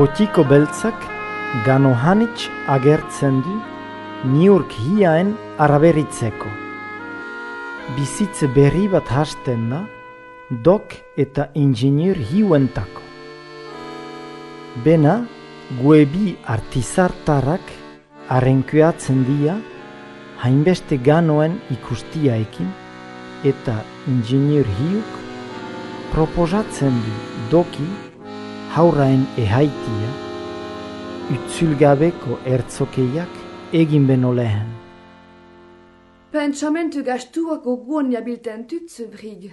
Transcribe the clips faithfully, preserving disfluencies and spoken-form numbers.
Potiko beltzak gano hanitz agertzen du niurk hiaen araberitzeko. Bizitze berri bat hasten da, dok eta ingenieur hiuentako. Bena, guebi artizartarak arenkuatzen dia, hainbeste ganoen ikustiaekin, eta ingenieur hiuk proposatzen du doki hauraen ehaitia, utzulgabeko ertzokeiak egin beno lehen. Pentsamentu gastuak goguan jabilten tutze brig.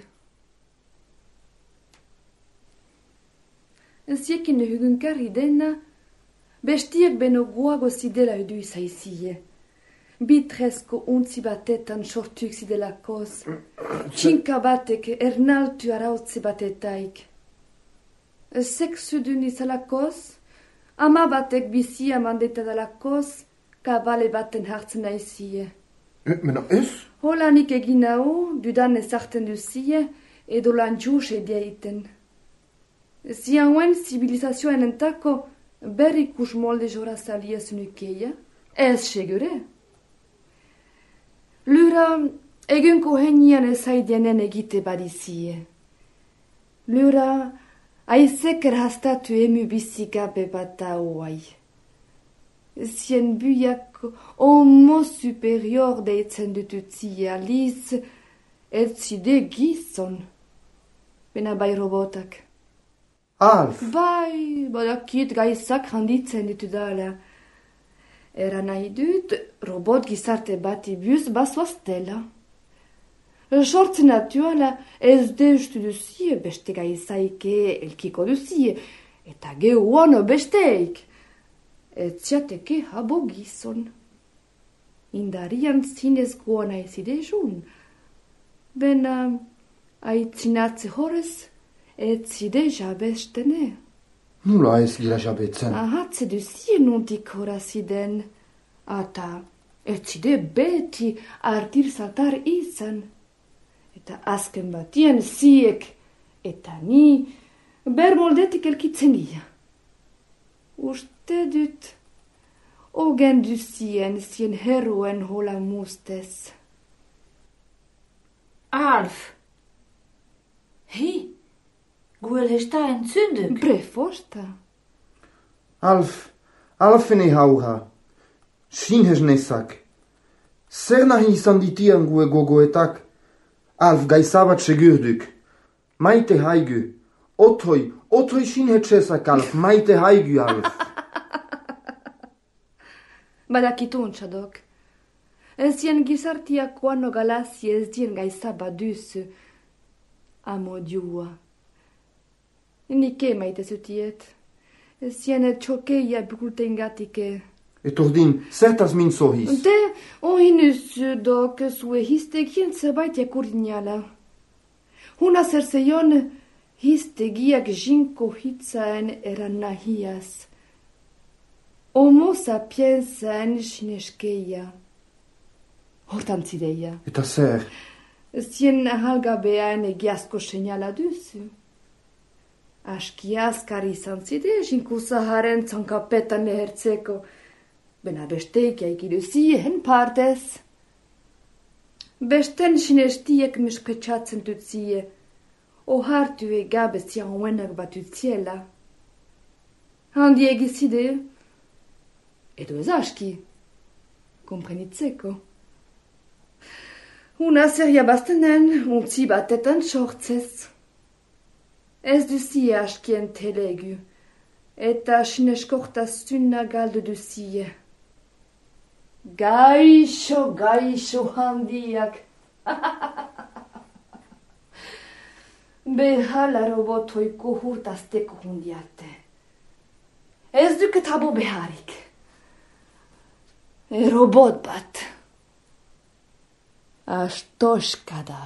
Ensiekin hugunkarri dena, bestiak beno guago zidela edu izaizie. Bitresko untzi batetan sortuk zidela koz. Txinka batek ernaltu arautze batetaik. Seksu dun izala koz, ama batek bizia mandeta dela koz, kabale baten hartzen aizie. Mena ez? Holanik egin hau, dudan ezarten duzie, edo lan juz edeiten. Zianuen zibilizazioen entako berrikus molde jora salia zunukeia, ez segure. Lura egunko henian ezaidienen egite badizie. Lura aizek erhastatu emu bizikabe bat hauai. Zien buiak homo superior deitzen dututzie aliz, etzide gizon. Bena bai robotak. Alf! Bai, badakit gaizak handitzen ditudala. Era nahi dut, robot gizarte bati buz basoaztela. Sortzen natuala ez deustu duzie beste gaizaike elkiko duzie, eta geuano besteik. Etziateke habo gizon. Indarian zinez goana ezidezun. Bena aitzinatze horrez, etzide jabestene. Nula ez gira jabetzen. Ahatze duzie nuntik horaziden. Ata etzide beti artir saltar izan. Eta azken batien ziek, eta ni bermoldetik elkitzen ia. Uste dut, ogen duzien zien heroen hola mustez. Alf! Hei, guel hesta entzündük? Prefosta. Alf, alfene hauha. Sinhez nezak. Zer nahi izan ditian gue gogoetak? Alf gaizabat segurduk. Maite haigu. Otoi, otoi sinhetxezak Alf. Maite haigu Alf. Badakitun txadok. Ezien gizartiak guano galazi ez dien gaizaba duzu. Amo diua. Nike maite zutiet. Ezien txokeia bukulten gatike. Etordin, zertaz min zohiz? De, ohinus dok zue histegien zerbait jakurdinala. Huna zerseion histegiak jinko hitzaen eran nahiaz. Homo sapiensen sineskeia. Hortan zideia. Eta zer? Zien ahalgabean egiazko seinala duzu. Aski askar izan zide, jinko zaharen zankapetan lehertzeko. Bena besteik jaikiduzie hen partez. Besten sinestiek misketxatzen dutzie. Ohartu egabe zian huenak batutziela. Handi egizide. Edo ez aski. Komprenitzeko. Una seria bastenen, untzi batetan sortzez. Ez duzie askien telegu. Eta sineskortasuna galdu duzie. Gaixo, gaixo handiak. Behala robotoiko hurtazteko hundiate. Ez duket habo beharik. E robot bat. Astoška da.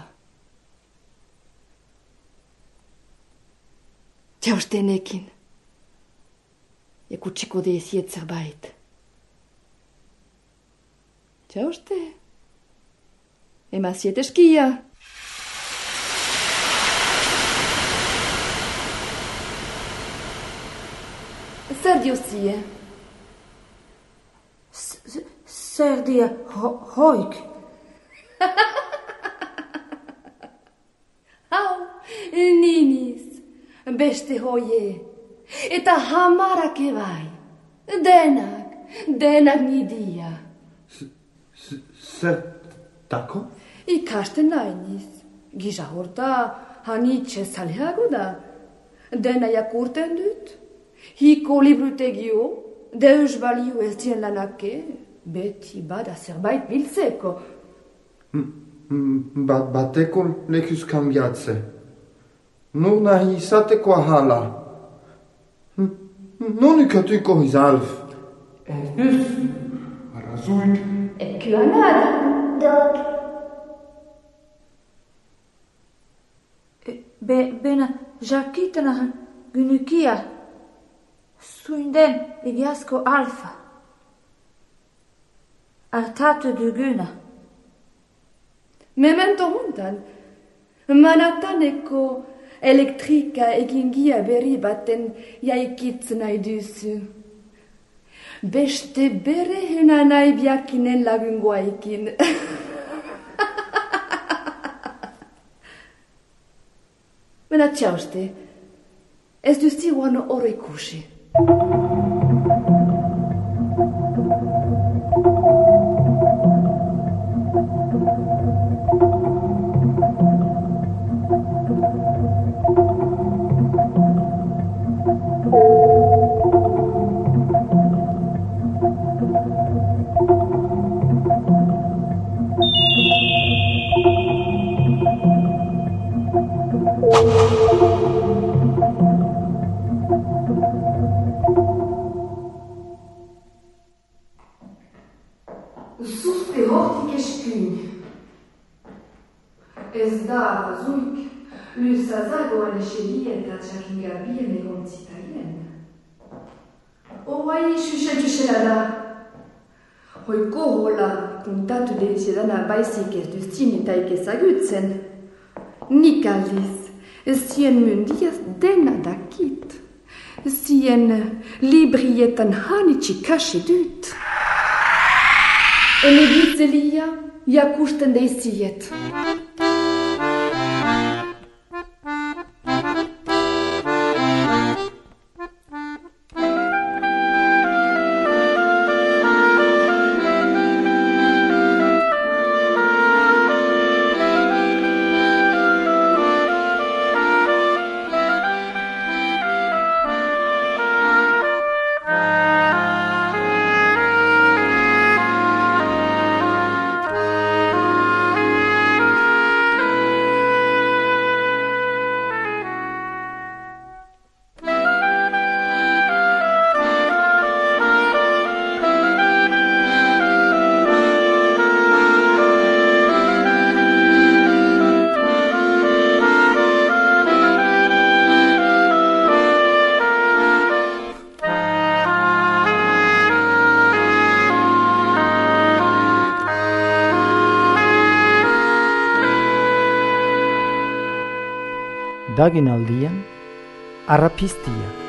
Tjaustenekin. Ekutsiko deziet zerbait. Tjauste. Emaziet eskia. zer diozie? Zer dia ho hoik? Hau, niniz, beste hoie, eta hamarak ebai, denak, denak nidia. Zer tako? Ikasten nainiz, gisa horta hanitxe zaleago da, dena jakurten dut, hiko librutegio, deus balio ez dien lanake, beti bada zerbait biltzeko. Bat bateko lekuz kambiatze. Nur nahi izateko ahala. Non ikatuko izalf. Ez duz, arrazuik. Ekua nada. Dok. Be, bena jakitana gynykia. Suinden egiazko alfa. Artatu duguna. Memento hontan, Manhattaneko elektrika egingia berri baten jaikitzen nahi duzu. Beste bere hena nahi biakinen lagungoaikin. Mena txauste, ez duzi guano hori ikusi. Zuzte hortik eskuin. Ez da arrazuik, luzazagoan eseri eta txakingabien egon zitaien. Hoai xuxen-xuxena da. Hoiko hola puntatu deizedana baizik ez duztin eta ikezagutzen. Nik aldiz, ez zien mundiaz dena dakit. Zien librietan hanitsi kasi dut. Ele ditzelia, jakusten deiziet. Dagen aldian, arrapiztia.